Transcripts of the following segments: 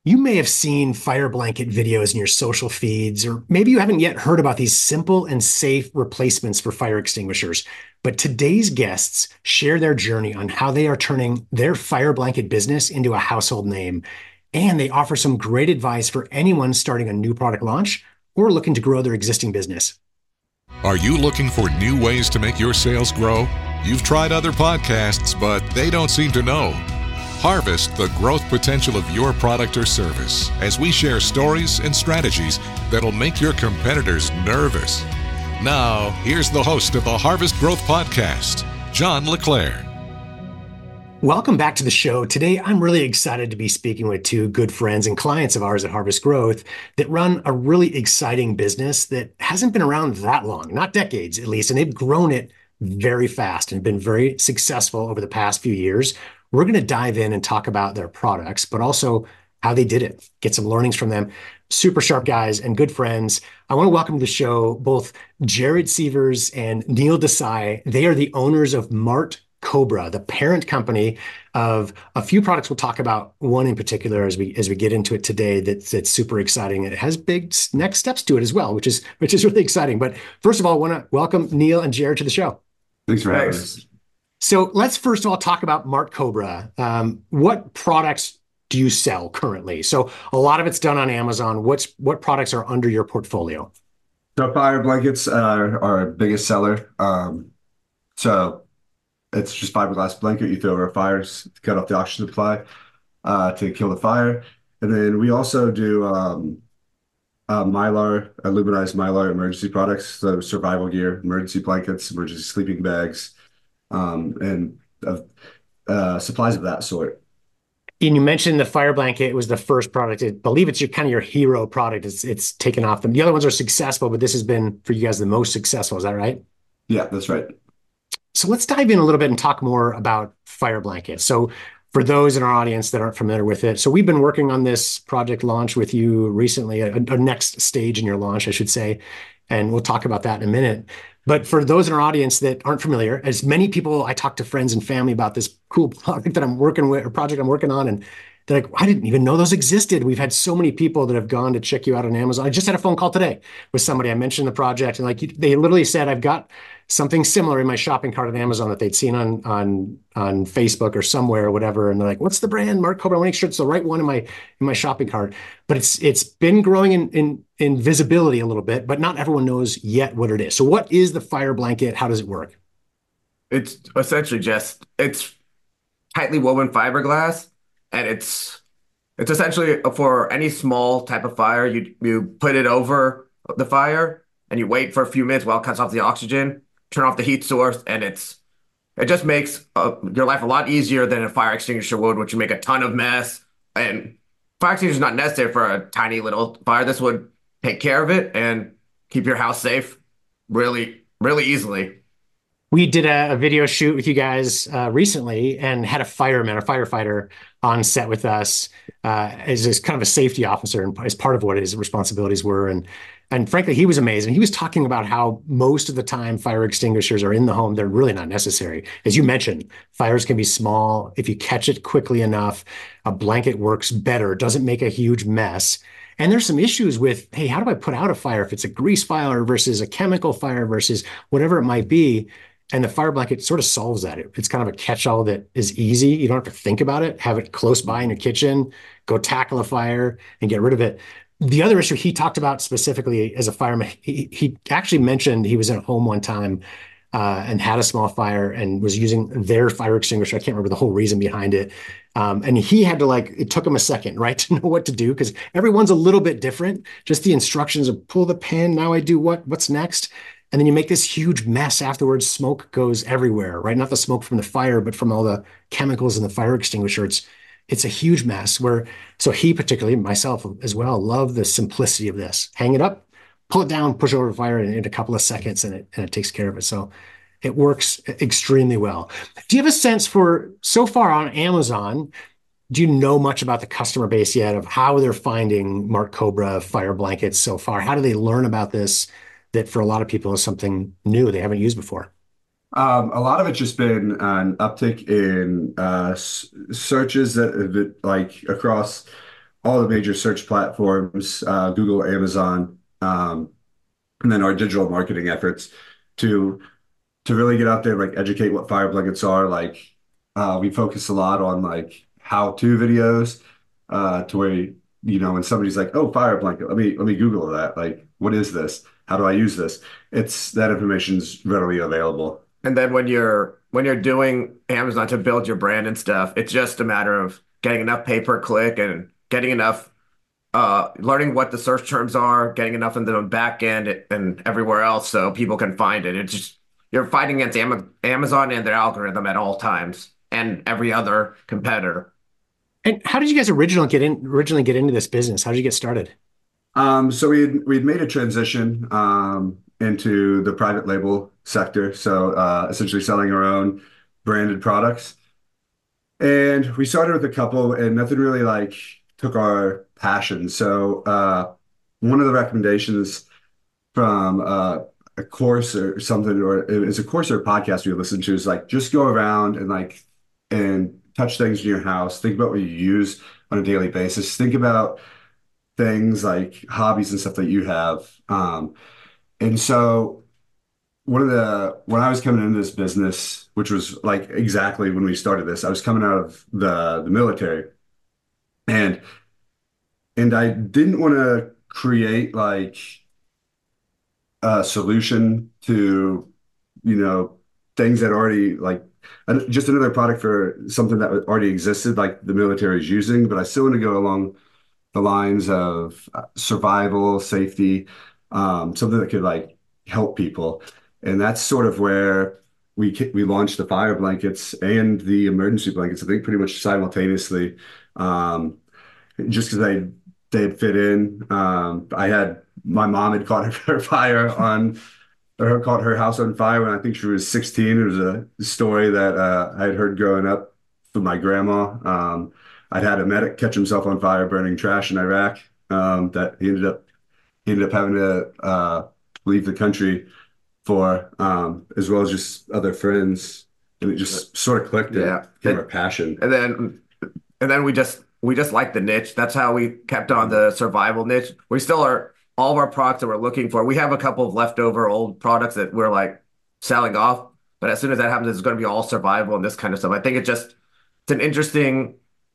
You may have seen fire blanket videos in your social feeds, or maybe you haven't yet heard about these simple and safe replacements for fire extinguishers. But today's guests share their journey on how they are turning their fire blanket business into a household name. And they offer some great advice for anyone starting a new product launch or looking to grow their existing business. Are you looking for new ways to make your sales grow? You've tried other podcasts, but they don't seem to know. Harvest the growth potential of your product or service as we share stories and strategies that'll make your competitors nervous. Now, here's the host of the Harvest Growth Podcast, John LeClaire. Welcome back to the show. Today, I'm really excited to be speaking with two good friends and clients of ours at Harvest Growth that run a really exciting business that hasn't been around that long, not decades at least, and they've grown it very fast and been very successful over the past few years. We're going to dive in and talk about their products, but also how they did it, get some learnings from them. Super sharp guys and good friends. I want to welcome to the show both Jared Sievers and Neil Desai. They are the owners of Mart Cobra, the parent company of a few products. We'll talk about one in particular as we get into it today. That's super exciting. It has big next steps to it as well, which is really exciting. But first of all, I want to welcome Neil and Jared to the show. Thanks for having us. So let's first of all talk about Mart Cobra. What products do you sell currently? So a lot of it's done on Amazon. What products are under your portfolio? So fire blankets are our biggest seller. So it's just fiberglass blanket you throw over a fire to cut off the oxygen supply to kill the fire. And then we also do Mylar, aluminized Mylar emergency products, so survival gear, emergency blankets, emergency sleeping bags, and supplies of that sort. And you mentioned the fire blanket was the first product. I believe it's your hero product. It's taken off. The other ones are successful, but this has been for you guys the most successful. Is that right? Yeah, that's right. So let's dive in a little bit and talk more about fire blankets. So for those in our audience that aren't familiar with it, so we've been working on this project launch with you recently, a next stage in your launch, I should say, and we'll talk about that in a minute. But for those in our audience that aren't familiar, as many people, I talk to friends and family about this cool product that I'm working with, or project I'm working on, and they're like, I didn't even know those existed. We've had so many people that have gone to check you out on Amazon. I just had a phone call today with somebody. I mentioned the project, and they literally said, I've got something similar in my shopping cart on Amazon that they'd seen on Facebook or somewhere or whatever. And they're like, what's the brand? Mart Cobra. I want to make sure it's the right one in my shopping cart. But it's been growing in visibility a little bit, but not everyone knows yet what it is. So what is the fire blanket? How does it work? It's essentially it's tightly woven fiberglass, and it's essentially for any small type of fire. You put it over the fire and you wait for a few minutes while it cuts off the oxygen, turn off the heat source, and it just makes your life a lot easier than a fire extinguisher would, which would make a ton of mess. And fire extinguisher is not necessary for a tiny little fire. This would take care of it and keep your house safe really, really easily. We did a video shoot with you guys recently and had a firefighter on set with us as kind of a safety officer and as part of what his responsibilities were. And frankly, he was amazing. He was talking about how most of the time fire extinguishers are in the home. They're really not necessary. As you mentioned, fires can be small. If you catch it quickly enough, a blanket works better. It doesn't make a huge mess. And there's some issues with, hey, how do I put out a fire if it's a grease fire versus a chemical fire versus whatever it might be? And the fire blanket sort of solves that. It's kind of a catch-all that is easy. You don't have to think about it. Have it close by in your kitchen, go tackle a fire and get rid of it. The other issue he talked about specifically as a fireman, he actually mentioned he was in a home one time and had a small fire and was using their fire extinguisher. I can't remember the whole reason behind it. And he had to it took him a second, right, to know what to do because everyone's a little bit different. Just the instructions of pull the pin. Now I do what's next? And then you make this huge mess afterwards. Smoke goes everywhere, right? Not the smoke from the fire, but from all the chemicals in the fire extinguisher. It's a huge mess so he particularly, myself as well, love the simplicity of this. Hang it up, pull it down, push it over the fire in a couple of seconds and it takes care of it. So it works extremely well. Do you have a sense for, so far on Amazon, do you know much about the customer base yet of how they're finding Mart Cobra fire blankets so far? How do they learn about this? That for a lot of people is something new they haven't used before? A lot of it's just been an uptick in searches that across all the major search platforms, Google, Amazon, and then our digital marketing efforts to really get out there, like educate what fire blankets are. Like we focus a lot on like how-to videos, to where when somebody's like, "Oh, fire blanket," let me Google that. Like, what is this? How do I use this? It's that information's readily available. And then when you're doing Amazon to build your brand and stuff, it's just a matter of getting enough pay per click and getting enough learning what the search terms are, getting enough in the back end and everywhere else so people can find it. It's just you're fighting against Amazon and their algorithm at all times and every other competitor. And how did you guys originally get into this business? How did you get started? So we'd made a transition into the private label sector, so essentially selling our own branded products. And we started with a couple, and nothing really like took our passion. So one of the recommendations from a course or something, or it was a course or a podcast we listened to, is like just go around and touch things in your house. Think about what you use on a daily basis. Think about things like hobbies and stuff that you have. And so when I was coming into this business, which was like exactly when we started this, I was coming out of the military, and I didn't want to create like a solution to, things that already like just another product for something that already existed, like the military is using, but I still want to go along the lines of survival, safety, something that could like help people. And that's sort of where we launched the fire blankets and the emergency blankets, I think pretty much simultaneously, just because they'd fit in. I had my mom had caught her fire on or caught her house on fire when I think she was 16. It was a story that I had heard growing up from my grandma. I'd had a medic catch himself on fire burning trash in Iraq. That he ended up having to leave the country for, as well as just other friends, and it just sort of clicked. And Yeah. became a passion. And then we just like the niche. That's how we kept on the survival niche. We still are all of our products that we're looking for. We have a couple of leftover old products that we're like selling off, but as soon as that happens, it's going to be all survival and this kind of stuff. I think it's an interesting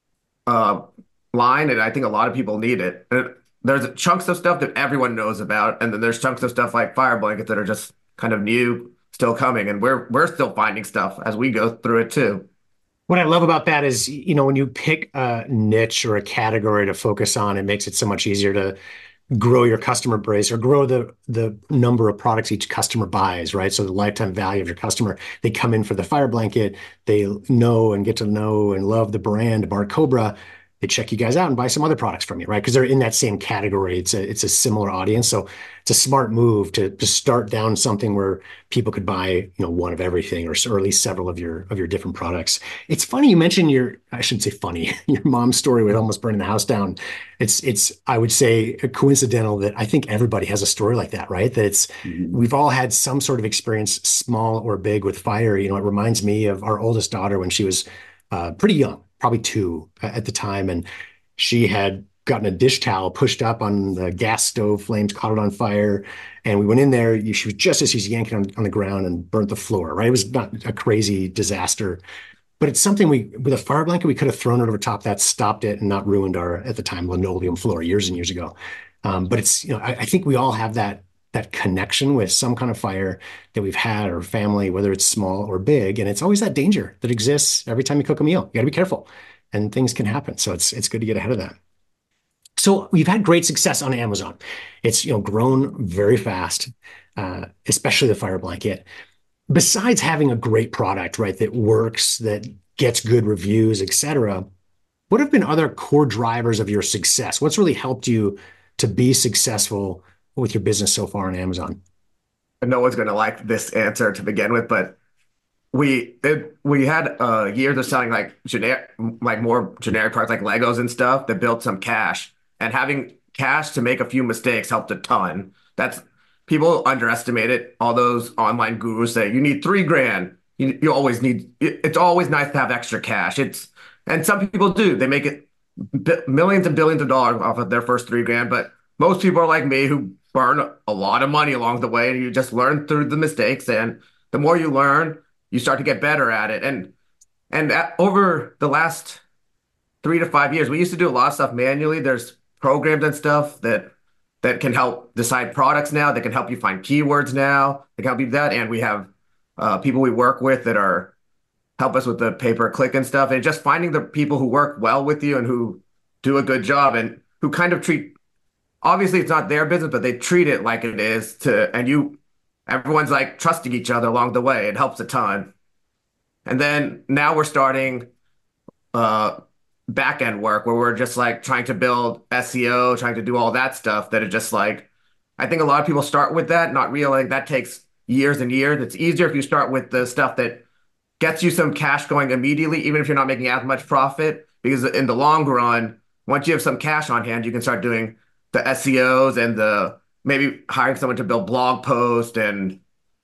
uh line, and I think a lot of people need it. And there's chunks of stuff that everyone knows about, and then there's chunks of stuff like fire blankets that are just kind of new, still coming, and we're still finding stuff as we go through it too. What I love about that is, when you pick a niche or a category to focus on, it makes it so much easier to grow your customer base or grow the number of products each customer buys, right? So the lifetime value of your customer, they come in for the fire blanket, they know and get to know and love the brand Bar Cobra. They check you guys out and buy some other products from you, right? Because they're in that same category. It's a similar audience. So it's a smart move to start down something where people could buy, one of everything or at least several of your different products. It's funny you mentioned I shouldn't say funny, your mom's story with almost burning the house down. It's I would say coincidental that I think everybody has a story like that, right? That we've all had some sort of experience, small or big, with fire. It reminds me of our oldest daughter when she was pretty young, probably 2 at the time. And she had gotten a dish towel pushed up on the gas stove, flames caught it on fire. And we went in there. She was just as she's yanking on the ground and burnt the floor, right? It was not a crazy disaster, but it's something with a fire blanket, we could have thrown it over top that, stopped it, and not ruined our, at the time, linoleum floor years and years ago. But it's, I think we all have that connection with some kind of fire that we've had, or family, whether it's small or big. And it's always that danger that exists every time you cook a meal. You got to be careful, and things can happen. So it's good to get ahead of that. So we've had great success on Amazon. It's grown very fast, especially the fire blanket. Besides having a great product, right, that works, that gets good reviews, etc., what have been other core drivers of your success? What's really helped you to be successful with your business so far on Amazon? And no one's going to like this answer to begin with, but we had years of selling like more generic products like Legos and stuff that built some cash, and having cash to make a few mistakes helped a ton. That's People underestimate it. All those online gurus say you need 3 grand. You always need. It's always nice to have extra cash. And some people do. They make it millions and billions of dollars off of their first 3 grand. But most people are like me who burn a lot of money along the way, and you just learn through the mistakes. And the more you learn, you start to get better at it. Over the last 3 to 5 years, we used to do a lot of stuff manually. There's programs and stuff that can help decide products now, that can help you find keywords now, that can help you do that. And we have people we work with that are help us with the pay-per-click and stuff. And just finding the people who work well with you and who do a good job and who kind of treat, obviously it's not their business, but they treat it like it is everyone's like trusting each other along the way. It helps a ton. And then now we're starting back end work where we're just like trying to build SEO, trying to do all that stuff that is just like, I think a lot of people start with that, not realizing that takes years and years. It's easier if you start with the stuff that gets you some cash going immediately, even if you're not making as much profit, because in the long run, once you have some cash on hand, you can start doing the SEOs and maybe hiring someone to build blog posts and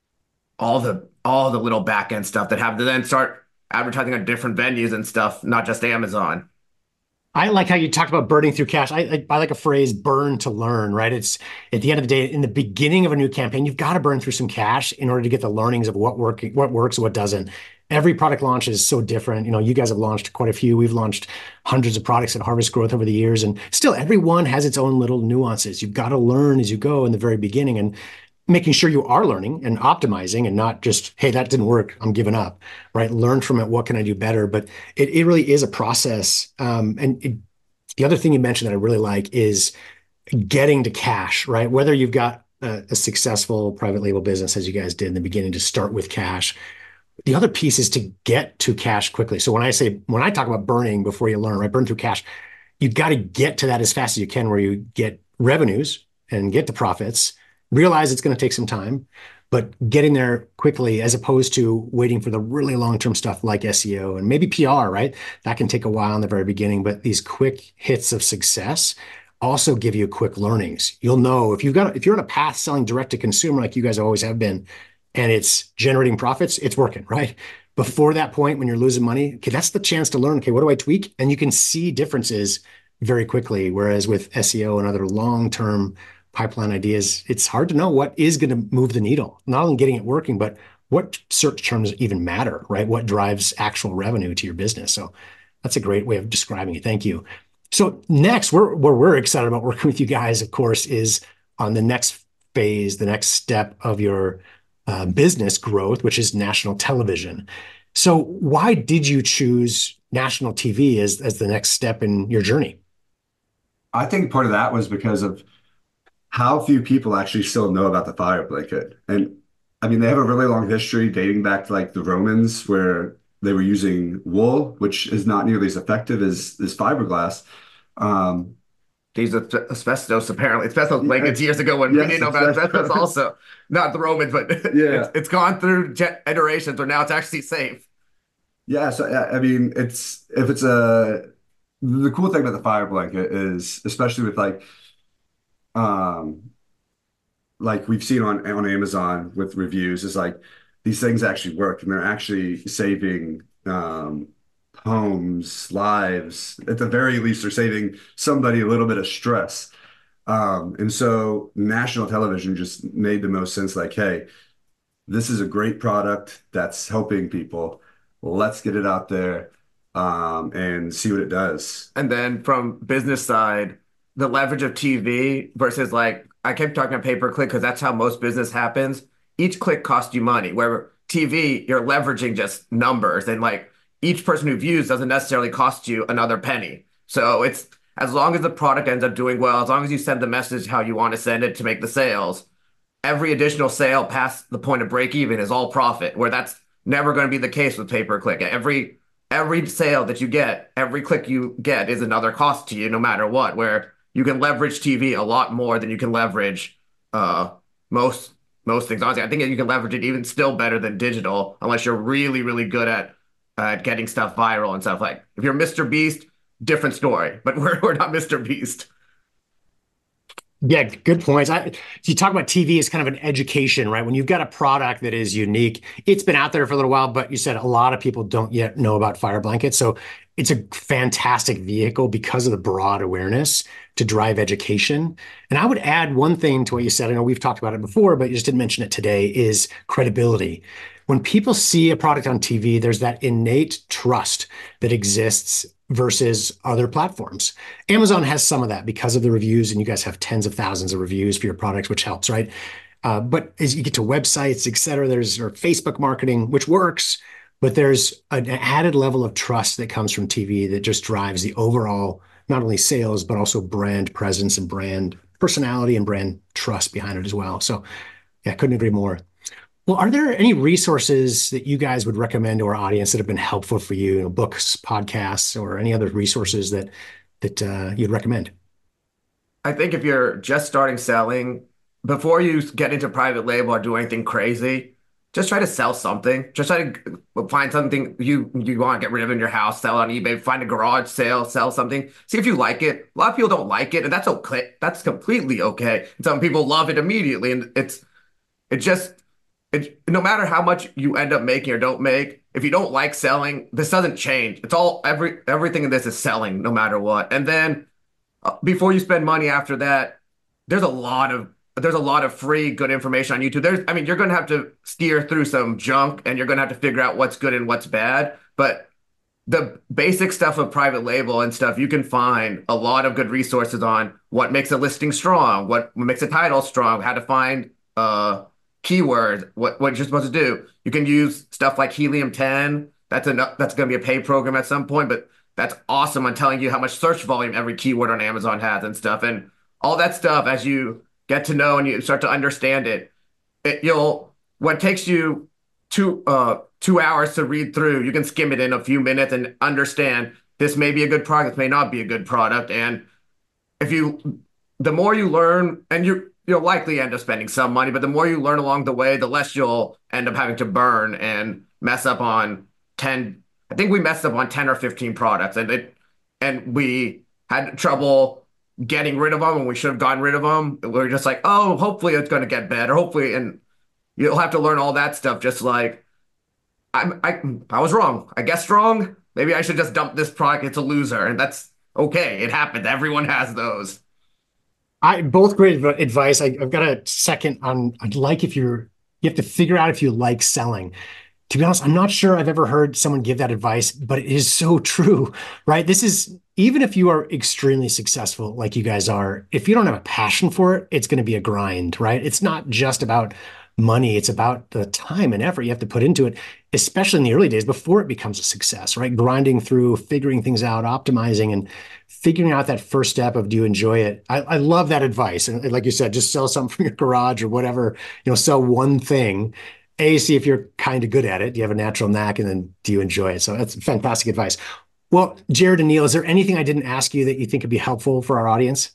all the little back end stuff that have to then start advertising on different venues and stuff, not just Amazon. I like how you talked about burning through cash. I like a phrase, burn to learn, right? It's at the end of the day, in the beginning of a new campaign, you've got to burn through some cash in order to get the learnings of what works, what doesn't. Every product launch is so different. You guys have launched quite a few. We've launched hundreds of products at Harvest Growth over the years, and still every one has its own little nuances. You've got to learn as you go in the very beginning, and making sure you are learning and optimizing and not just, hey, that didn't work, I'm giving up, right? Learn from it. What can I do better? But it really is a process. The other thing you mentioned that I really like is getting to cash, right? Whether you've got a successful private label business, as you guys did in the beginning, to start with cash. The other piece is to get to cash quickly. So when I talk about burning before you learn, right? Burn through cash, you've got to get to that as fast as you can, where you get revenues and get to profits. Realize it's going to take some time, but getting there quickly as opposed to waiting for the really long-term stuff like SEO and maybe PR, right? That can take a while in the very beginning, but these quick hits of success also give you quick learnings. You'll know if you're on a path selling direct to consumer like you guys always have been, and it's generating profits, it's working, right? Before that point, when you're losing money, okay, that's the chance to learn, okay, what do I tweak? And you can see differences very quickly. Whereas with SEO and other long-term pipeline ideas, it's hard to know what is going to move the needle, not only getting it working, but what search terms even matter, right? What drives actual revenue to your business. So that's a great way of describing it. Thank you. So next, where we're excited about working with you guys, of course, is on the next phase, the next step of your business growth, which is national television. So why did you choose national TV as the next step in your journey? I think part of that was because of how few people actually still know about the fire blanket. And I mean, they have a really long history dating back to like the Romans, where they were using wool, which is not nearly as effective as fiberglass. These are asbestos, apparently. Asbestos blankets years ago when we didn't know about asbestos also. Not the Romans, but it's gone through iterations where now it's actually safe. Yeah, so I mean, the cool thing about the fire blanket is, especially with like we've seen on Amazon with reviews, is like these things actually work and they're actually saving homes, lives. At the very least, they're saving somebody a little bit of stress. And so national television just made the most sense. Like, hey, this is a great product that's helping people. Let's get it out there and see what it does. And then from business side, the leverage of TV versus like, I kept talking about pay-per-click because that's how most business happens. Each click costs you money, where TV, you're leveraging just numbers, and like each person who views doesn't necessarily cost you another penny. So it's, as long as the product ends up doing well, as long as you send the message how you want to send it to make the sales, every additional sale past the point of break even is all profit, where that's never going to be the case with pay-per-click. Every sale that you get, every click you get is another cost to you, no matter what, where you can leverage TV a lot more than you can leverage most things. Honestly, I think you can leverage it even still better than digital, unless you're really, really good at getting stuff viral and stuff. Like if you're Mr. Beast, different story, but we're not Mr. Beast. Yeah, good points. You talk about TV as kind of an education, right? When you've got a product that is unique, it's been out there for a little while, but you said a lot of people don't yet know about fire blankets. So it's a fantastic vehicle because of the broad awareness to drive education. And I would add one thing to what you said. I know we've talked about it before, but you just didn't mention it today, is credibility. When people see a product on TV, there's that innate trust that exists versus other platforms. Amazon has some of that because of the reviews, and you guys have tens of thousands of reviews for your products, which helps, right? But as you get to websites, et cetera, there's or Facebook marketing, which works, but there's an added level of trust that comes from TV that just drives the overall, not only sales, but also brand presence and brand personality and brand trust behind it as well. So yeah, I couldn't agree more. Well, are there any resources that you guys would recommend to our audience that have been helpful for you, books, podcasts, or any other resources that you'd recommend? I think if you're just starting selling, before you get into private label or do anything crazy, just try to sell something. Just try to find something you want to get rid of in your house, sell it on eBay, find a garage sale, sell something. See if you like it. A lot of people don't like it, and that's okay. That's completely okay. And some people love it immediately, and it just no matter how much you end up making or don't make, if you don't like selling, this doesn't change. It's all everything in this is selling no matter what. And then before you spend money after that, there's a lot of free good information on YouTube. I mean, you're going to have to steer through some junk and you're going to have to figure out what's good and what's bad. But the basic stuff of private label and stuff, you can find a lot of good resources on what makes a listing strong, what makes a title strong, how to find keywords, what you're supposed to do. You can use stuff like Helium 10. That's going to be a paid program at some point, but that's awesome on telling you how much search volume every keyword on Amazon has and stuff. And all that stuff, as you get to know and you start to understand it, what takes you 2 hours to read through, you can skim it in a few minutes and understand this may be a good product, this may not be a good product. And the more you learn, and you'll likely end up spending some money, but the more you learn along the way, the less you'll end up having to burn and mess up on 10. I think we messed up on 10 or 15 products, and we had trouble getting rid of them, and we should have gotten rid of them. We're just like, oh, hopefully it's going to get better. Hopefully, and you'll have to learn all that stuff. Just like I was wrong. I guessed wrong. Maybe I should just dump this product. It's a loser, and that's okay. It happens. Everyone has those. Both great advice. I've got a second on. I'd like if you have to figure out if you like selling. To be honest, I'm not sure I've ever heard someone give that advice, but it is so true, right? This is, even if you are extremely successful like you guys are, if you don't have a passion for it, it's going to be a grind, right? It's not just about money. It's about the time and effort you have to put into it, especially in the early days before it becomes a success, right? Grinding through, figuring things out, optimizing, and figuring out that first step of, do you enjoy it? I love that advice. And like you said, just sell something from your garage or whatever, sell one thing. See if you're kind of good at it. Do you have a natural knack? And then do you enjoy it? So that's fantastic advice. Well, Jared and Neil, is there anything I didn't ask you that you think would be helpful for our audience?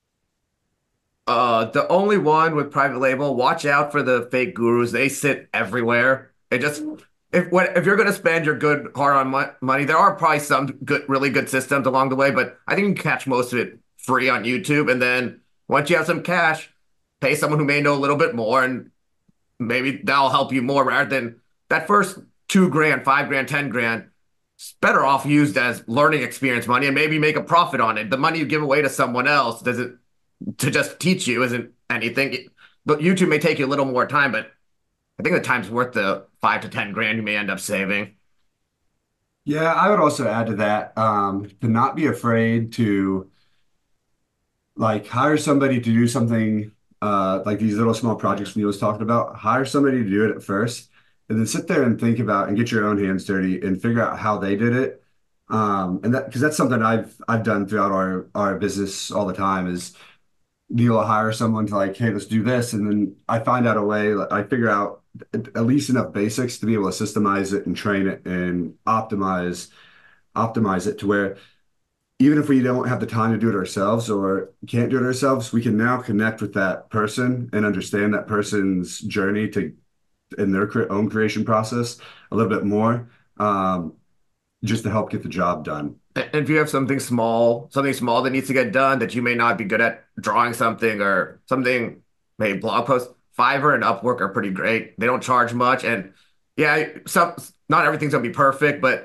The only one with private label, watch out for the fake gurus. They sit everywhere. If you're going to spend your good hard-earned money, there are probably some really good systems along the way, but I think you can catch most of it free on YouTube. And then once you have some cash, pay someone who may know a little bit more, and maybe that'll help you more rather than that first 2 grand, 5 grand, 10 grand. It's better off used as learning experience money and maybe make a profit on it. The money you give away to someone else to just teach you isn't anything. But YouTube may take you a little more time, but I think the time's worth the 5 to 10 grand you may end up saving. Yeah, I would also add to that, to not be afraid to like hire somebody to do something like these little small projects Neil was talking about. Hire somebody to do it at first, and then sit there and think about and get your own hands dirty and figure out how they did it. And that because that's something I've done throughout our business all the time is Neil will hire someone to like, hey, let's do this, and then I find out a way. Like, I figure out at least enough basics to be able to systemize it and train it and optimize it to where even if we don't have the time to do it ourselves or can't do it ourselves, we can now connect with that person and understand that person's journey to in their own creation process a little bit more, just to help get the job done. And if you have something small that needs to get done that you may not be good at drawing something or something, maybe blog post, Fiverr and Upwork are pretty great. They don't charge much. And yeah, not everything's gonna be perfect, but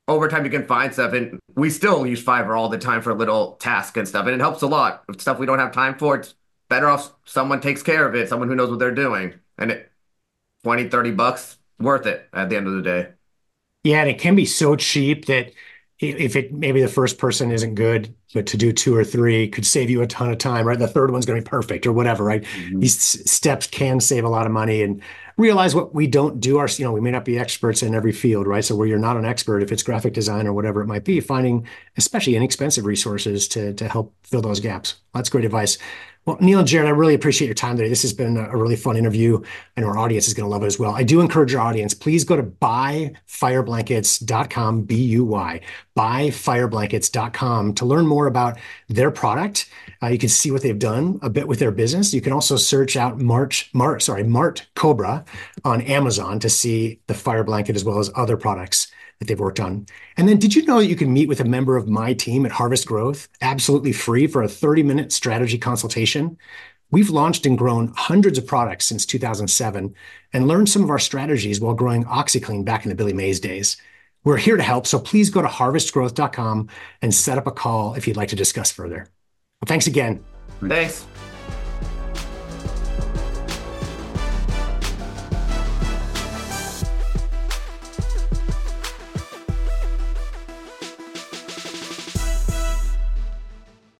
over time you can find stuff, and we still use Fiverr all the time for little tasks and stuff, and it helps a lot. If stuff we don't have time for, it's better off someone takes care of it, someone who knows what they're doing, and it 20, $30 worth it at the end of the day. Yeah, and it can be so cheap that if it maybe the first person isn't good, but to do two or three could save you a ton of time, right? The third one's going to be perfect or whatever, right? These steps can save a lot of money, and realize what we don't do. We may not be experts in every field, right? So where you're not an expert, if it's graphic design or whatever it might be, finding especially inexpensive resources to help fill those gaps. That's great advice. Well, Neil and Jared, I really appreciate your time today. This has been a really fun interview. I know our audience is going to love it as well. I do encourage our audience, please go to buyfireblankets.com, B-U-Y, buyfireblankets.com to learn more about their product. You can see what they've done a bit with their business. You can also search out Mart Cobra on Amazon to see the fire blanket as well as other products that they've worked on. And then did you know that you can meet with a member of my team at Harvest Growth absolutely free for a 30-minute strategy consultation? We've launched and grown hundreds of products since 2007 and learned some of our strategies while growing OxyClean back in the Billy Mays days. We're here to help, so please go to harvestgrowth.com and set up a call if you'd like to discuss further. Well, thanks again. Thanks.